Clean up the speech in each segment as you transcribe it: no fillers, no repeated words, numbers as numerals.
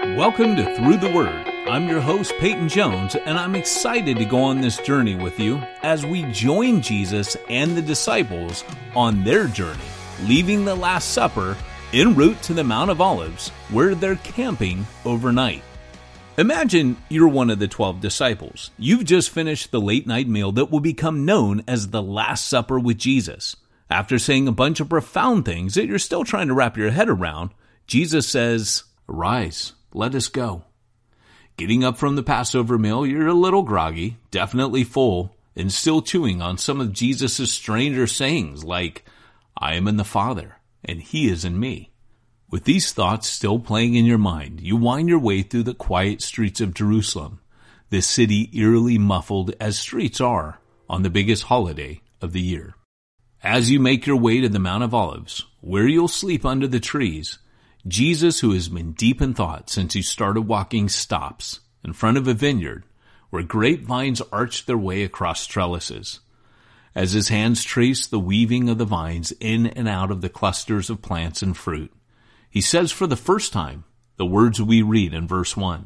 Welcome to Through the Word. I'm your host, Peyton Jones, and I'm excited to go on this journey with you as we join Jesus and the disciples on their journey, leaving the Last Supper en route to the Mount of Olives, where they're camping overnight. Imagine you're one of the 12 disciples. You've just finished the late-night meal that will become known as the Last Supper with Jesus. After saying a bunch of profound things that you're still trying to wrap your head around, Jesus says, "Arise, let us go." Getting up from the Passover meal, you're a little groggy, definitely full, and still chewing on some of Jesus' stranger sayings like, "I am in the Father, and He is in me." With these thoughts still playing in your mind, you wind your way through the quiet streets of Jerusalem, this city eerily muffled as streets are on the biggest holiday of the year. As you make your way to the Mount of Olives, where you'll sleep under the trees, Jesus, who has been deep in thought since he started walking, stops in front of a vineyard where grapevines arch their way across trellises. As his hands trace the weaving of the vines in and out of the clusters of plants and fruit, he says for the first time the words we read in verse 1.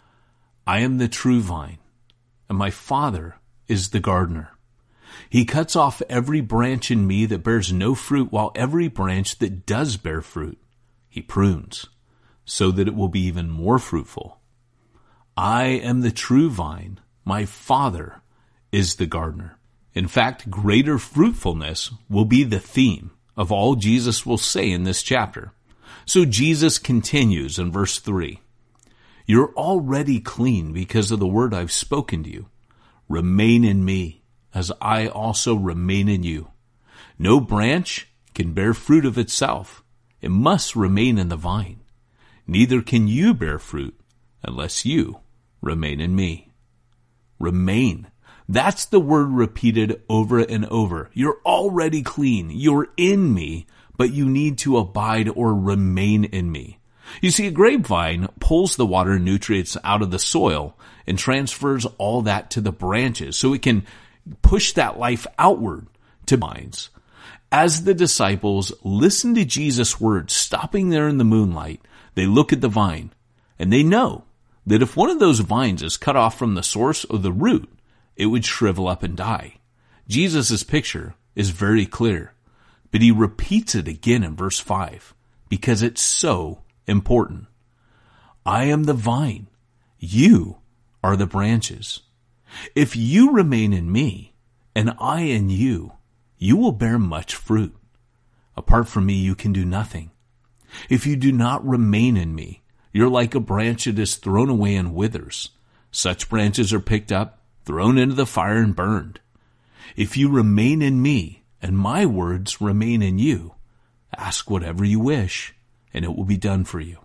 "I am the true vine, and my Father is the gardener. He cuts off every branch in me that bears no fruit, while every branch that does bear fruit He prunes, so that it will be even more fruitful. I am the true vine. My Father is the gardener." In fact, greater fruitfulness will be the theme of all Jesus will say in this chapter. So Jesus continues in verse 3. "You're already clean because of the word I've spoken to you. Remain in me, as I also remain in you. No branch can bear fruit of itself. It must remain in the vine. Neither can you bear fruit unless you remain in me." Remain. That's the word repeated over and over. You're already clean. You're in me, but you need to abide or remain in me. You see, a grapevine pulls the water and nutrients out of the soil and transfers all that to the branches so it can push that life outward to vines. As the disciples listen to Jesus' words, stopping there in the moonlight, they look at the vine, and they know that if one of those vines is cut off from the source or the root, it would shrivel up and die. Jesus' picture is very clear, but he repeats it again in verse 5 because it's so important. "I am the vine. You are the branches. If you remain in me and I in you, you will bear much fruit. Apart from me, you can do nothing. If you do not remain in me, you're like a branch that is thrown away and withers. Such branches are picked up, thrown into the fire, and burned. If you remain in me, and my words remain in you, ask whatever you wish, and it will be done for you.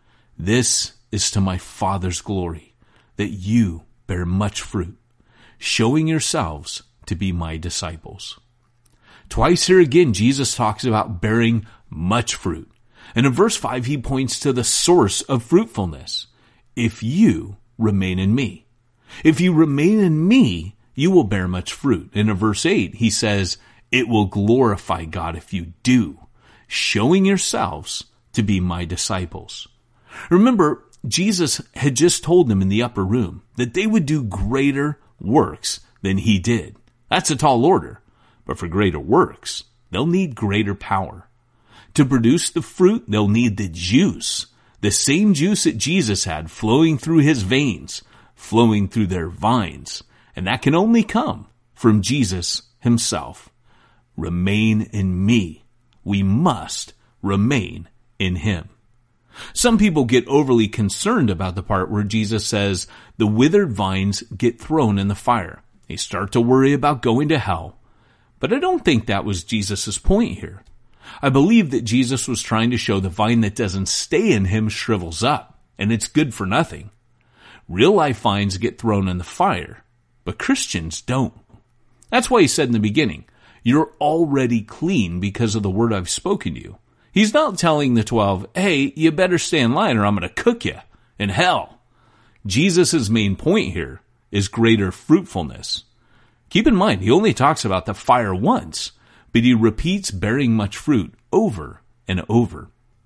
This is to my Father's glory, that you bear much fruit, showing yourselves to be my disciples." Twice here again, Jesus talks about bearing much fruit. And in verse 5, he points to the source of fruitfulness. "If you remain in me." If you remain in me, you will bear much fruit. And in verse 8, he says, "It will glorify God if you do, showing yourselves to be my disciples." Remember, Jesus had just told them in the upper room that they would do greater works than he did. That's a tall order. But for greater works, they'll need greater power. To produce the fruit, they'll need the juice. The same juice that Jesus had flowing through his veins, flowing through their vines. And that can only come from Jesus himself. Remain in me. We must remain in him. Some people get overly concerned about the part where Jesus says the withered vines get thrown in the fire. They start to worry about going to hell. But I don't think that was Jesus' point here. I believe that Jesus was trying to show the vine that doesn't stay in him shrivels up, and it's good for nothing. Real life vines get thrown in the fire, but Christians don't. That's why he said in the beginning, "You're already clean because of the word I've spoken to you." He's not telling the 12, "Hey, you better stay in line or I'm going to cook you in hell." Jesus' main point here is greater fruitfulness. Keep in mind, he only talks about the fire once, but he repeats bearing much fruit over and over.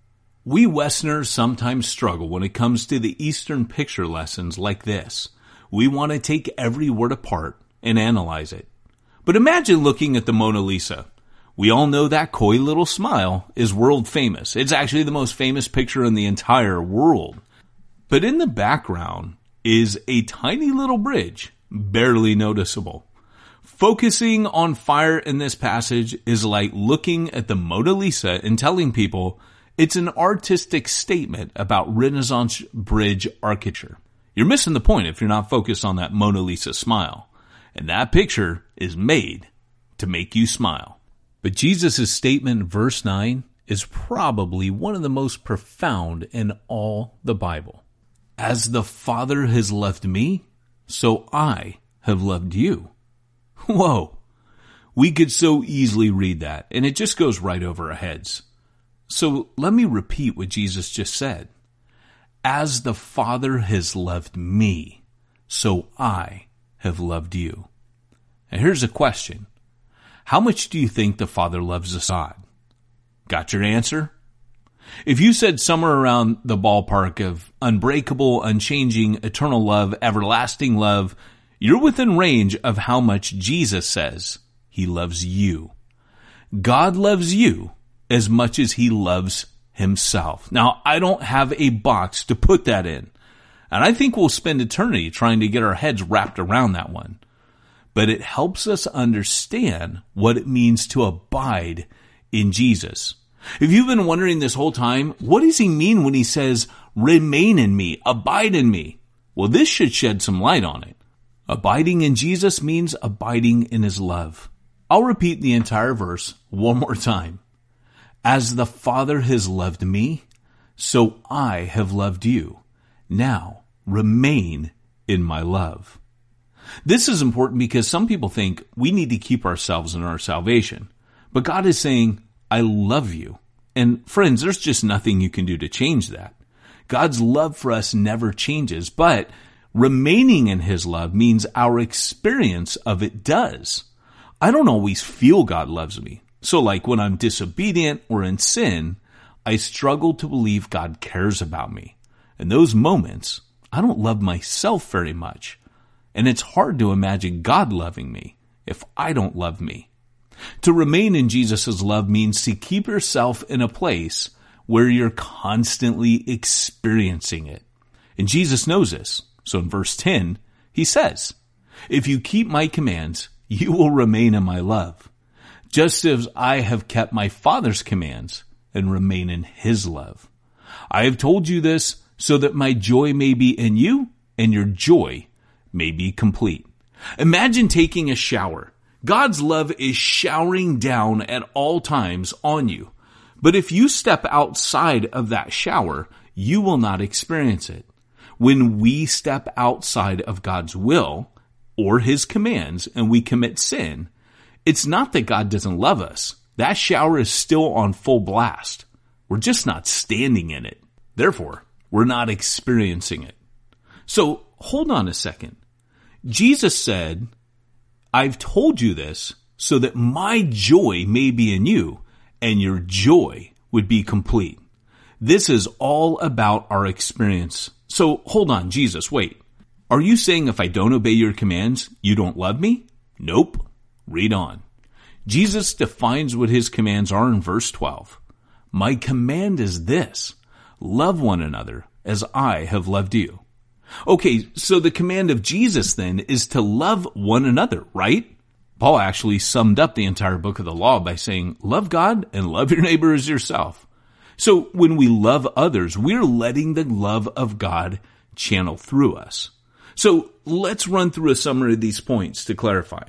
We Westerners sometimes struggle when it comes to the Eastern picture lessons like this. We want to take every word apart and analyze it. But imagine looking at the Mona Lisa. We all know that coy little smile is world famous. It's actually the most famous picture in the entire world. But in the background is a tiny little bridge, barely noticeable. Focusing on fire in this passage is like looking at the Mona Lisa and telling people it's an artistic statement about Renaissance bridge architecture. You're missing the point if you're not focused on that Mona Lisa smile. And that picture is made to make you smile. But Jesus' statement in verse 9 is probably one of the most profound in all the Bible. As the Father has loved me, so I have loved you. Whoa. We could so easily read that, and it just goes right over our heads. So let me repeat what Jesus just said. As the Father has loved me, so I have loved you. And here's a question. How much do you think the Father loves us? God? Got your answer? If you said somewhere around the ballpark of unbreakable, unchanging, eternal love, everlasting love, you're within range of how much Jesus says he loves you. God loves you as much as he loves himself. Now, I don't have a box to put that in, and I think we'll spend eternity trying to get our heads wrapped around that one. But it helps us understand what it means to abide in Jesus. If you've been wondering this whole time, what does he mean when he says, remain in me, abide in me? Well, this should shed some light on it. Abiding in Jesus means abiding in his love. I'll repeat the entire verse one more time. As the Father has loved me, so I have loved you. Now remain in my love. This is important because some people think we need to keep ourselves in our salvation. But God is saying, I love you. And friends, there's just nothing you can do to change that. God's love for us never changes, but remaining in his love means our experience of it does. I don't always feel God loves me. So like when I'm disobedient or in sin, I struggle to believe God cares about me. In those moments, I don't love myself very much. And it's hard to imagine God loving me if I don't love me. To remain in Jesus' love means to keep yourself in a place where you're constantly experiencing it. And Jesus knows this. So in verse 10, he says, if you keep my commands, you will remain in my love, just as I have kept my Father's commands and remain in his love. I have told you this so that my joy may be in you and your joy may be complete. Imagine taking a shower. God's love is showering down at all times on you. But if you step outside of that shower, you will not experience it. When we step outside of God's will or his commands and we commit sin, it's not that God doesn't love us. That shower is still on full blast. We're just not standing in it. Therefore, we're not experiencing it. So hold on a second. Jesus said, I've told you this so that my joy may be in you and your joy would be complete. This is all about our experience. So hold on, Jesus, wait. Are you saying if I don't obey your commands, you don't love me? Nope. Read on. Jesus defines what his commands are in verse 12. My command is this, love one another as I have loved you. Okay, so the command of Jesus then is to love one another, right? Paul actually summed up the entire book of the law by saying, love God and love your neighbor as yourself. So when we love others, we're letting the love of God channel through us. So let's run through a summary of these points to clarify.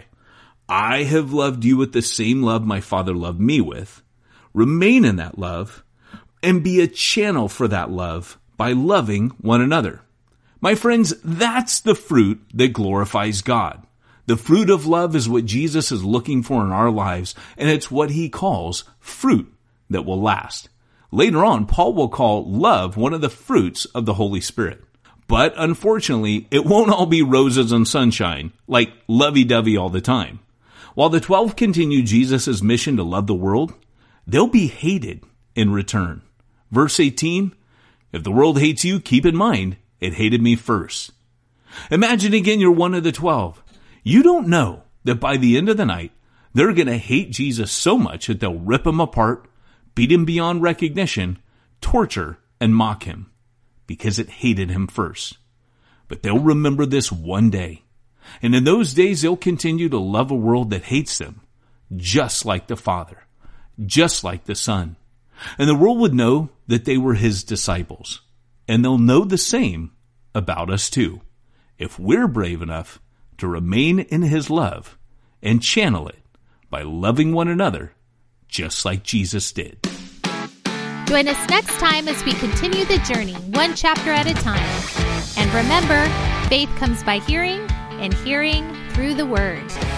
I have loved you with the same love my Father loved me with. Remain in that love and be a channel for that love by loving one another. My friends, that's the fruit that glorifies God. The fruit of love is what Jesus is looking for in our lives, and it's what he calls fruit that will last. Later on, Paul will call love one of the fruits of the Holy Spirit. But unfortunately, it won't all be roses and sunshine, like lovey-dovey all the time. While the 12 continue Jesus' mission to love the world, they'll be hated in return. Verse 18, if the world hates you, keep in mind, it hated me first. Imagine again you're one of the 12. You don't know that by the end of the night, they're going to hate Jesus so much that they'll rip him apart, beat him beyond recognition, torture, and mock him, because it hated him first. But they'll remember this one day. And in those days, they'll continue to love a world that hates them, just like the Father, just like the Son. And the world would know that they were his disciples. And they'll know the same about us too, if we're brave enough to remain in his love and channel it by loving one another just like Jesus did. Join us next time as we continue the journey, one chapter at a time. And remember, faith comes by hearing, and hearing through the Word.